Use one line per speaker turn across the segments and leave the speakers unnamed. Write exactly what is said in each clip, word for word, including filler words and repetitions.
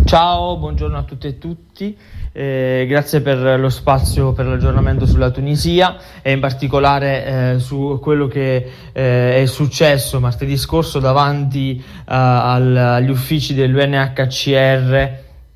Ciao, buongiorno a tutte e tutti, eh, grazie per lo spazio per l'aggiornamento sulla Tunisia e in particolare eh, su quello che eh, è successo martedì scorso davanti uh, al, agli uffici dell'U N H C R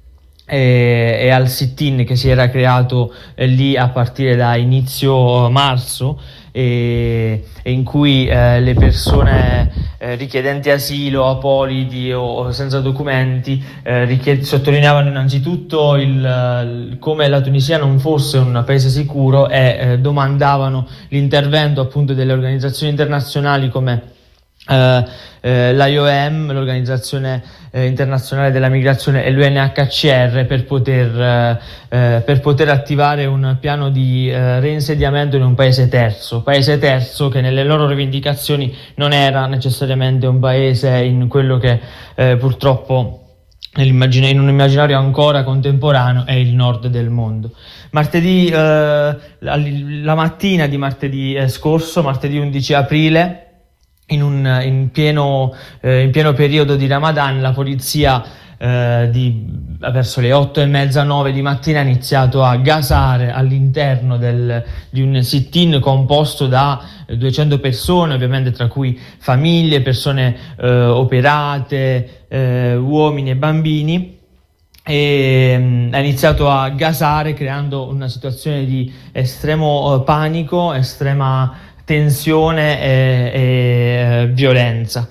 e, e al sit-in che si era creato eh, lì a partire da inizio marzo e, e in cui eh, le persone eh, richiedenti asilo, apolidi o, o senza documenti eh, richied- sottolineavano innanzitutto il, il, come la Tunisia non fosse un paese sicuro e eh, domandavano l'intervento appunto delle organizzazioni internazionali come Uh, eh, l'I O M, l'Organizzazione eh, Internazionale della Migrazione, e l'U N H C R per poter, eh, eh, per poter attivare un piano di eh, reinsediamento in un paese terzo, paese terzo che nelle loro rivendicazioni non era necessariamente un paese in quello che eh, purtroppo in un immaginario ancora contemporaneo è il nord del mondo. Martedì, eh, la mattina di martedì eh, scorso, martedì undici aprile, In, un, in, pieno, eh, in pieno periodo di Ramadan, la polizia eh, di, verso le otto e mezza, nove di mattina ha iniziato a gasare all'interno del, di un sit-in composto da duecento persone, ovviamente tra cui famiglie, persone eh, operate, eh, uomini e bambini. E mh, ha iniziato a gasare creando una situazione di estremo eh, panico, estrema tensione e, e violenza.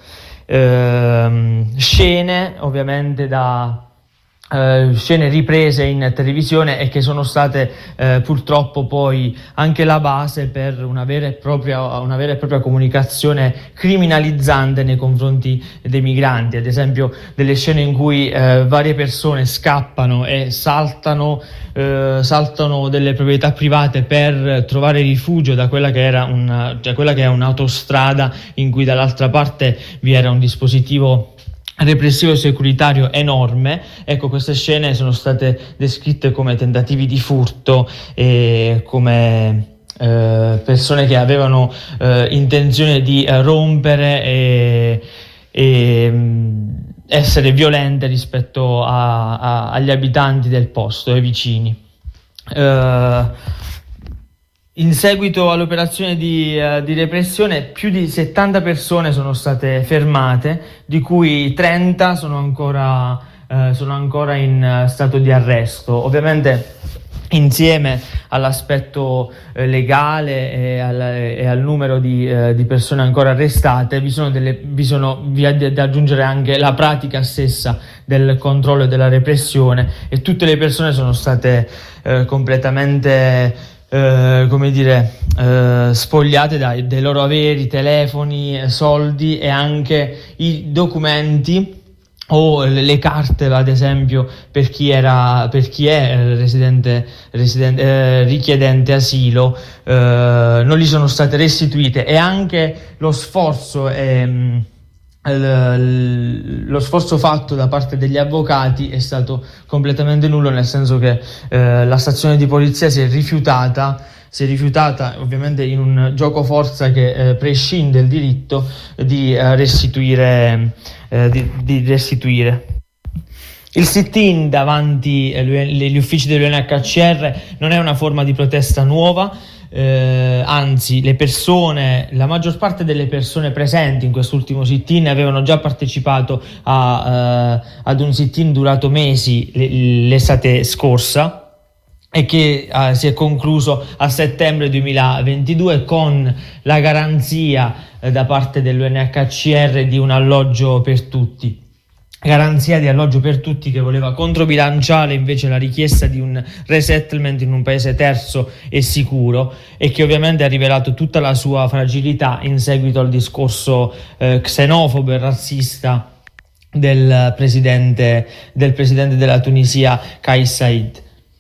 Ehm, scene ovviamente da eh, scene riprese in televisione e che sono state eh, purtroppo poi anche la base per una vera e propria una vera e propria comunicazione criminalizzante nei confronti dei migranti, ad esempio delle scene in cui eh, varie persone scappano e saltano eh, saltano delle proprietà private per trovare rifugio da quella che era una, da quella che è un'autostrada in cui dall'altra parte vi era un dispositivo repressivo e securitario enorme. Ecco, queste scene sono state descritte come tentativi di furto e come eh, persone che avevano eh, intenzione di eh, rompere e, e mh, essere violente rispetto a, a, agli abitanti del posto, ai vicini. Uh, In seguito all'operazione di, uh, di repressione, più di settanta persone sono state fermate, di cui trenta sono ancora, uh, sono ancora in uh, stato di arresto. Ovviamente, insieme all'aspetto eh, legale e al, e al numero di, eh, di persone ancora arrestate, vi sono delle, vi sono, vi è da aggiungere anche la pratica stessa del controllo e della repressione, e tutte le persone sono state eh, completamente Uh, come dire, uh, spogliate dai, dai loro averi, telefoni, soldi e anche i documenti o le, le carte, ad esempio, per chi era, per chi è residente, residente eh, richiedente asilo, uh, non gli sono state restituite, e anche lo sforzo è, lo sforzo fatto da parte degli avvocati è stato completamente nullo, nel senso che eh, la stazione di polizia si è rifiutata si è rifiutata ovviamente in un gioco forza che eh, prescinde il diritto di eh, restituire eh, di, di restituire il sit-in davanti agli uffici dell'U N H C R non è una forma di protesta nuova. Eh, anzi, le persone, la maggior parte delle persone presenti in quest'ultimo sit-in avevano già partecipato a, eh, ad un sit-in durato mesi l- l'estate scorsa e che eh, si è concluso a settembre duemilaventidue con la garanzia eh, da parte dell'U N H C R di un alloggio per tutti. Garanzia di alloggio per tutti che voleva controbilanciare invece la richiesta di un resettlement in un paese terzo e sicuro, e che ovviamente ha rivelato tutta la sua fragilità in seguito al discorso eh, xenofobo e razzista del presidente, del presidente della Tunisia, Kais Saied.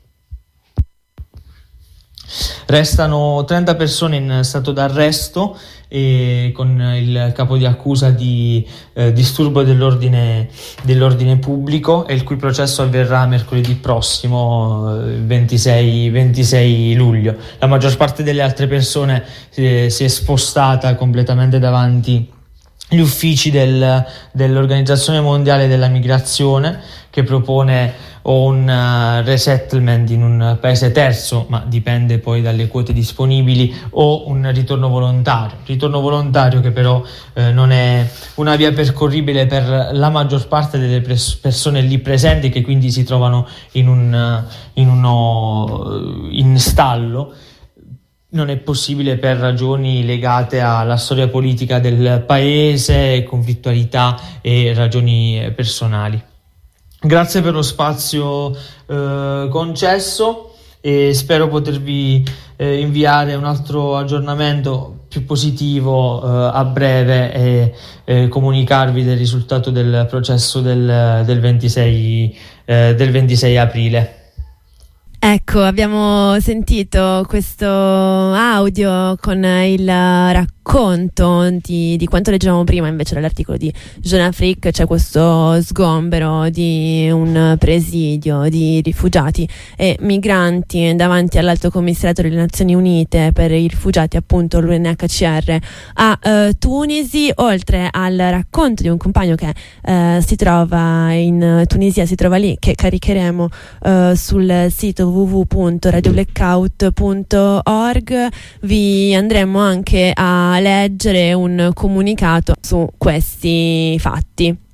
Restano trenta persone in stato d'arresto e con il capo di accusa di eh, disturbo dell'ordine, dell'ordine pubblico, e il cui processo avverrà mercoledì prossimo, eh, ventisei luglio. La maggior parte delle altre persone si è, si è spostata completamente davanti gli uffici del, dell'Organizzazione Mondiale della Migrazione, che propone o un uh, resettlement in un paese terzo, ma dipende poi dalle quote disponibili, o un ritorno volontario. Ritorno volontario che però eh, non è una via percorribile per la maggior parte delle pres- persone lì presenti, che quindi si trovano in un in uno in stallo. Non è possibile per ragioni legate alla storia politica del paese, conflittualità e ragioni personali. Grazie per lo spazio eh, concesso e spero potervi eh, inviare un altro aggiornamento più positivo eh, a breve e eh, comunicarvi del risultato del processo del, del, ventisei, eh, del ventisei aprile.
Ecco, abbiamo sentito questo audio con il racconto di, di quanto leggevamo prima invece dall'articolo di Jeune Afrique. C'è questo sgombero di un presidio di rifugiati e migranti davanti all'Alto Commissariato delle Nazioni Unite per i rifugiati, appunto l'U N H C R a uh, Tunisi, oltre al racconto di un compagno che uh, si trova in Tunisia, si trova lì, che caricheremo uh, sul sito w w w punto radio blackout punto org. Vi andremo anche a leggere un comunicato su questi fatti.